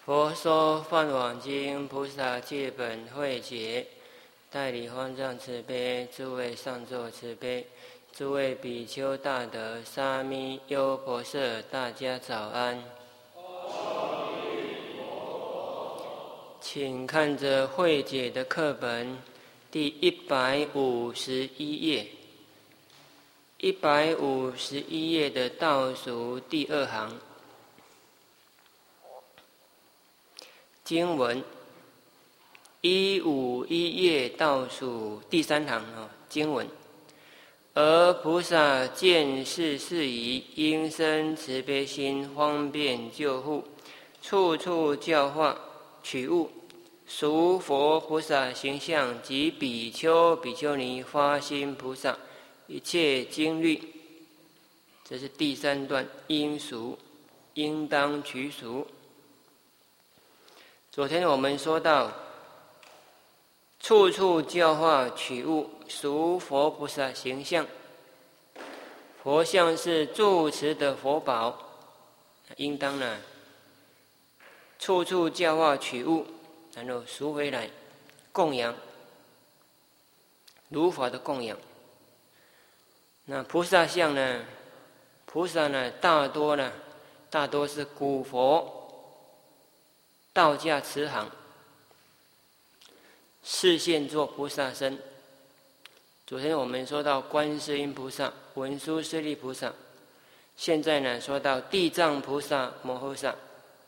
佛说《梵网经》，菩萨戒本会解，代理方丈慈悲，诸位上座慈悲，诸位比丘大德、沙弥、优婆塞，大家早安。请看着会解的课本第151页，151页的倒数第2行。经文151页倒数第3行经文，而菩萨见是事宜，应生慈悲心，方便救护，处处教化取悟，熟佛菩萨形象及比丘比丘尼发心菩萨一切经律。这是第3段，应熟，应当取熟。昨天我们说到，处处教化取悟，熟佛菩萨形象。佛像是住持的佛宝，应当呢，处处教化取悟，然后赎回来供养，如法的供养。那菩萨像呢？菩萨呢，大多是古佛道家慈航，示现作菩萨身。昨天我们说到观世音菩萨、文殊师利菩萨，现在呢说到地藏菩萨摩诃萨。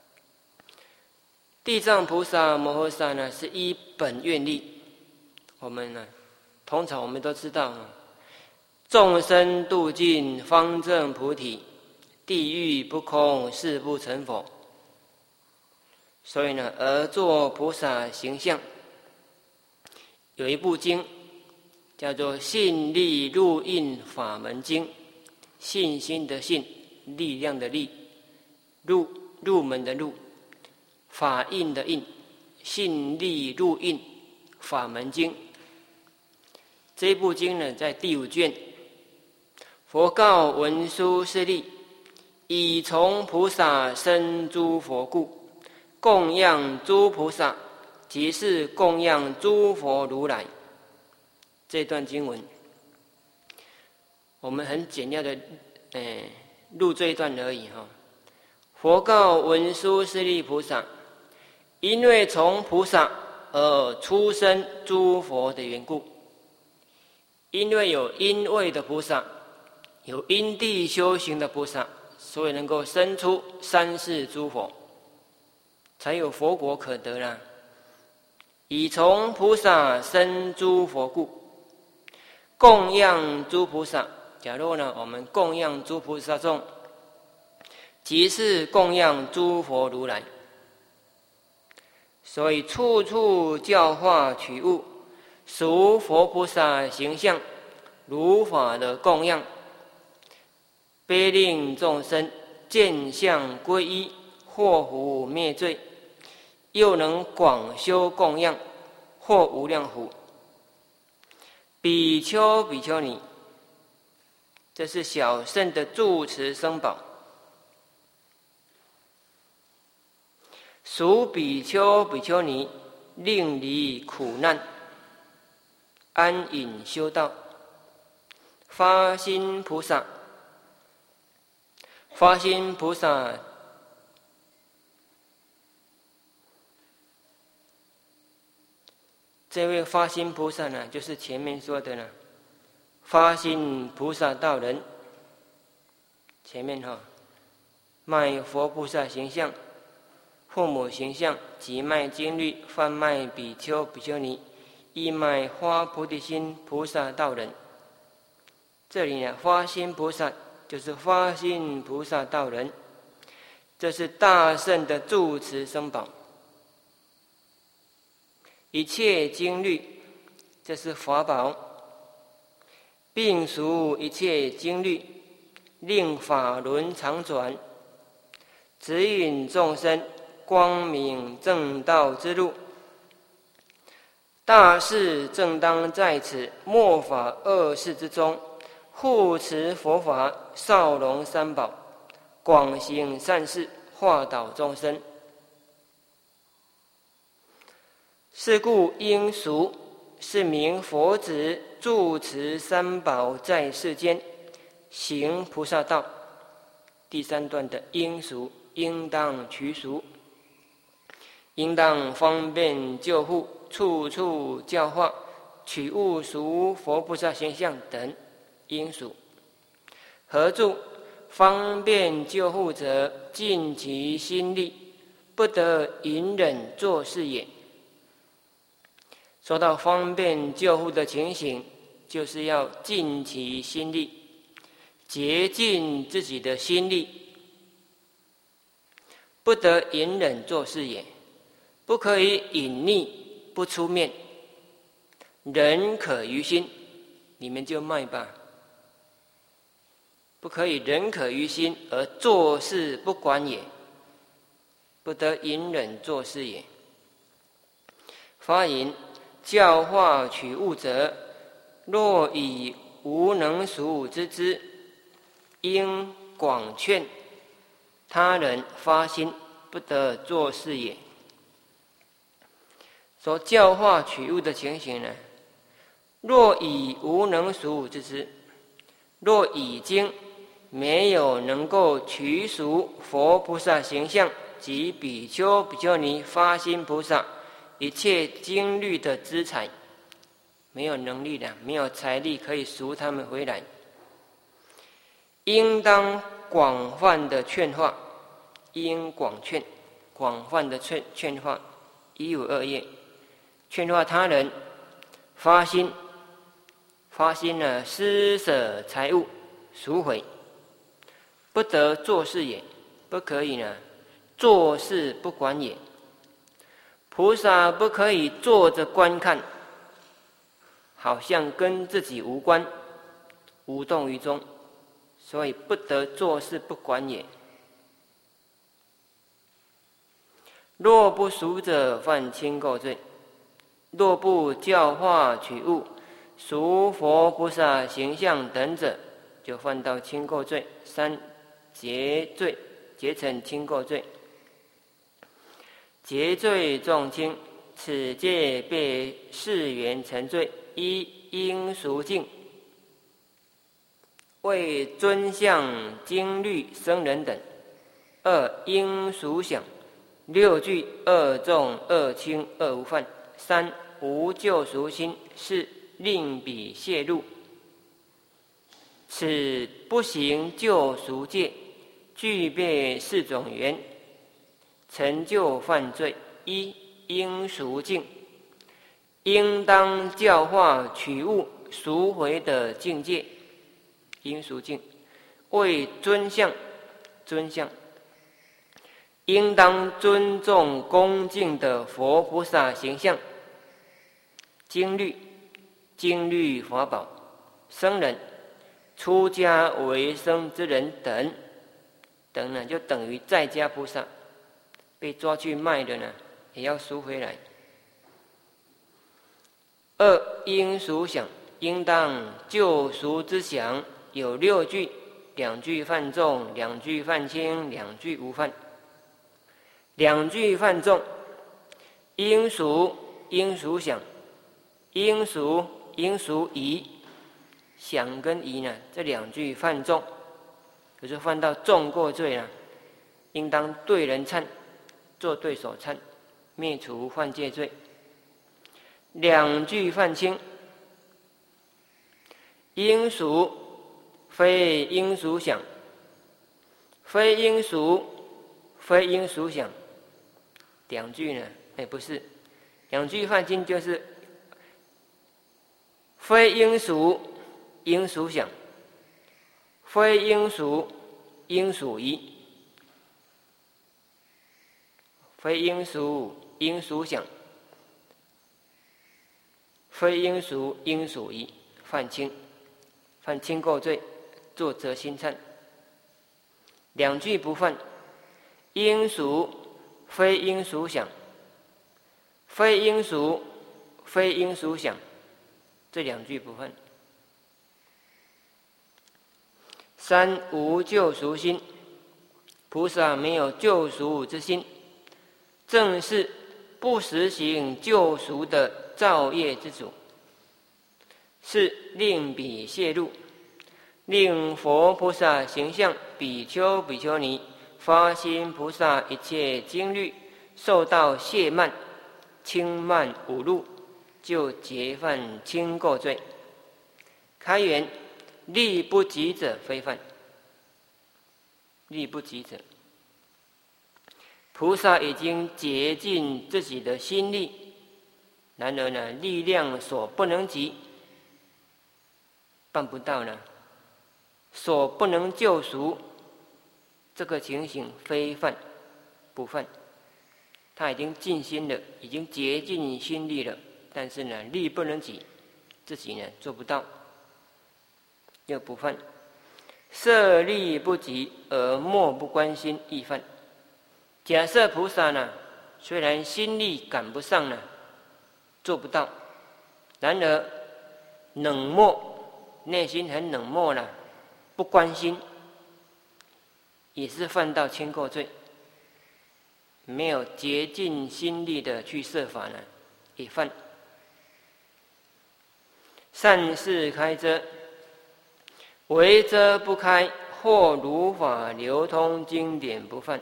地藏菩萨摩诃萨呢是依本愿力，我们呢通常我们都知道众生度尽方证菩提，地狱不空誓不成佛。所以呢，而作菩萨形象。有一部经叫做《信力入印法门经》，信心的信，力量的力，入门的入，法印的印，信力入印法门经。这部经呢，在第5卷，佛告文殊师利：以从菩萨生诸佛故，供养诸菩萨，即是供养诸佛如来。这段经文，我们很简要的录这一段而已佛告文殊师利菩萨，因为从菩萨而出生诸佛的缘故，因为有因位的菩萨，有因地修行的菩萨，所以能够生出三世诸佛，才有佛国可得啦。以从菩萨生诸佛故，供养诸菩萨。假如呢，我们供养诸菩萨众，即是供养诸佛如来。所以处处教化取悟，熟佛菩萨形象，如法的供养，悲令众生见相归依，祸福灭罪，又能广修供养，获无量福。比丘比丘尼，这是小乘的住持僧宝。属比丘比丘尼，令离苦难，安隐修道，发心菩萨。发心菩萨，这位发心菩萨呢，就是前面说的呢，发心菩萨道人。前面卖佛菩萨形象、父母形象，即卖经律，贩卖比丘比丘尼，亦卖发菩提心菩萨道人。这里呢，发心菩萨就是发心菩萨道人，这是大乘的住持僧宝。一切经律，这是法宝，并熟一切经律，令法轮常转，指引众生光明正道之路。大事正当在此末法2世之中，护持佛法，绍容三宝，广行善事，化导众生。 是故应俗，是名佛子住持三宝在世间行菩萨道。第三段的应俗，应当取俗，应当方便救护，处处教化，取悟俗佛菩萨形象等，应俗。何住？方便救护者，尽其心力，不得隐忍作事也。说到方便救护的情形，就是要尽其心力，竭尽自己的心力，不得隐忍作事也。不可以隐匿不出面，忍可于心，你们就卖吧。不可以忍可于心而做事不管也，不得隐忍作事也。发言教化取物者，若以无能属之之，应广劝他人发心，不得作事也。说教化取物的情形呢，若以无能属之之，若已经没有能够取属佛菩萨形象及比丘比丘尼发心菩萨一切经律的资财，没有能力的，没有财力可以赎他们回来，应当广泛的劝化，应广劝，广泛的劝化，一无二业，劝化他人发心呢，施舍财物赎回，不得做事也，不可以呢做事不管也。菩萨不可以坐着观看，好像跟自己无关，无动于衷，所以不得做事不管也。若不赎者，犯轻垢罪；若不教化取物，赎佛菩萨形象等者，就犯到轻垢罪。三结罪，结成轻垢罪。结罪重轻，此戒被誓缘成罪。一应赎净，为尊相经律僧人等。二应赎想，六具二重二轻二无犯。三无救赎心，是令彼泄露。此不行救赎戒，具备四种缘，成就犯罪。一应赎净，应当教化取物赎回的境界，应赎净。为尊相，应当尊重恭敬的佛菩萨形象。经律法宝，僧人，出家为僧之人等呢，就等于在家菩萨，被抓去卖的呢，也要赎回来。二应赎想，应当救赎之想，有六句，两句犯重，两句犯轻，两句无犯。两句犯重，应赎想，应赎疑，想跟疑呢，这两句犯重，就是犯到重过罪了，应当对人忏，做对手忏，灭除犯戒罪。两句犯轻，应赎非应赎想，非应赎想。两句呢，不是，两句犯轻就是非应赎想，非应赎疑，非应赎想，非应赎疑，犯轻垢罪，作责心忏。两句不犯，应赎非应赎想，非应赎想，这两句不犯。三无救赎心，菩萨没有救赎之心，正是不实行救赎的造业之主，是令彼泄露，令佛菩萨形象比丘比丘尼发心菩萨一切经律受到懈慢、轻慢侮辱，就结犯轻垢罪。开言力不及者非犯。力不及者，菩萨已经竭尽自己的心力，然而呢，力量所不能及，办不到呢，所不能救赎，这个情形非犯不犯。他已经尽心了，已经竭尽心力了，但是呢，力不能及，自己呢做不到，又不犯。设力不及而漠不关心，亦犯。假设菩萨呢，虽然心力赶不上呢，做不到，然而冷漠，内心很冷漠呢，不关心，也是犯到轻垢罪。没有竭尽心力的去设法呢，也犯。善事开遮，为遮不开，或如法流通经典不犯。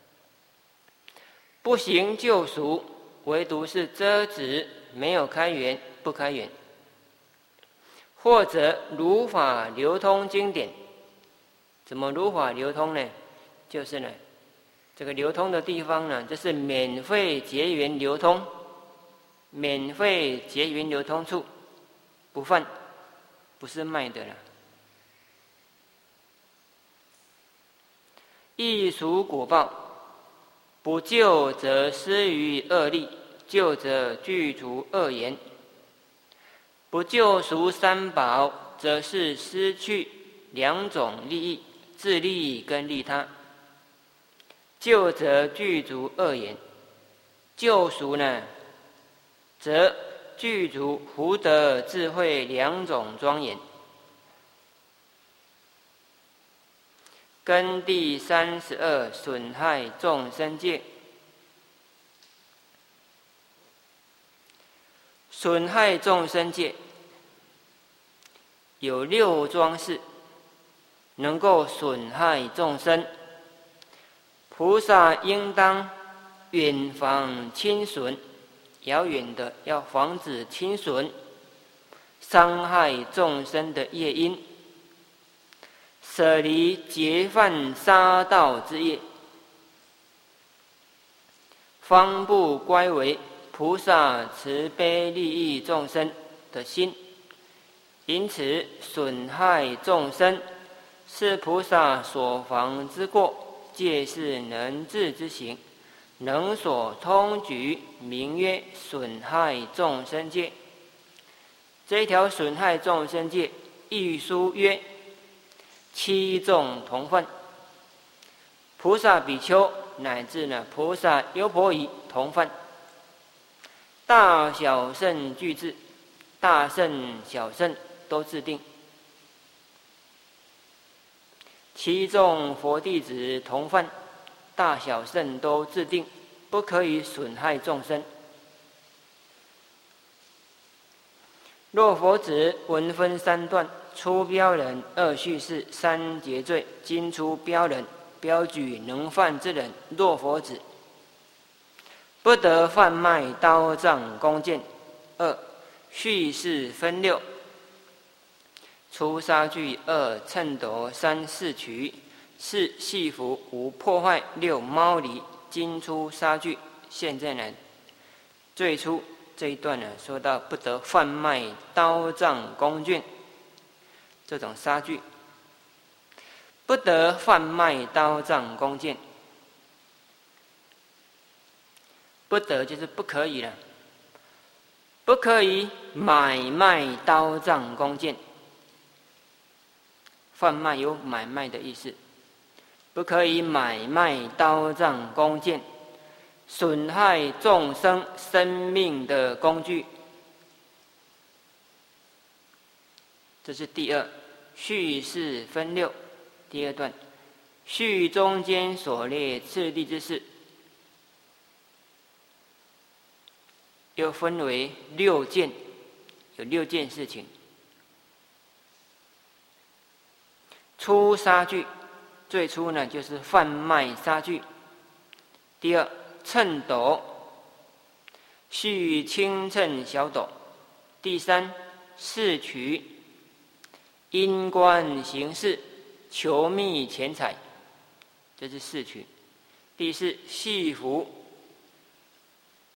不行救赎，唯独是遮止，没有开源，不开源。或者如法流通经典，怎么如法流通呢？就是呢，这个流通的地方呢，就是免费结缘流通，免费结缘流通处，不犯，不是卖的了。亦属果报，不救则失于恶利，救则具足恶言。不救赎三宝，则是失去两种利益，自利跟利他。救则具足恶言，救赎呢，则具足福德智慧两种庄严。根第32，损害众生戒。损害众生戒有6桩事，能够损害众生。菩萨应当远防轻损，遥远的要防止轻损，伤害众生的业因。舍离结犯杀盗之业，方不乖违菩萨慈悲利益众生的心。因此损害众生是菩萨所防之过，戒是能治之行，能所通举，名曰损害众生戒。这一条损害众生戒，亦书曰7众同犯。菩萨比丘乃至呢菩萨优婆夷同犯。大小圣俱治，大圣小圣都制定。7众佛弟子同犯，大小圣都制定，不可以损害众生。若佛子文分3段，初标人、2叙事、3结罪，今出标人，标举能犯之人，若佛子，不得贩卖刀杖弓箭。2叙事分6，初杀具，2秤斗，3四取，4戏服，5破坏，6猫狸，今出杀具。现在呢，最初这一段呢，说到不得贩卖刀杖弓箭这种杀具，不得贩卖刀杖弓箭，不得就是不可以了，不可以买卖刀杖弓箭。贩卖有买卖的意思，不可以买卖刀杖弓箭，损害众生生命的工具。这是第2，叙事分6，第2段，序中间所列次第之事。 又分为6件，有6件事情。初杀具，最初呢就是贩卖杀具。第二，秤斗，续轻秤小斗。第三，试取，因观行事，求觅钱财，这是试取。第四，戏服，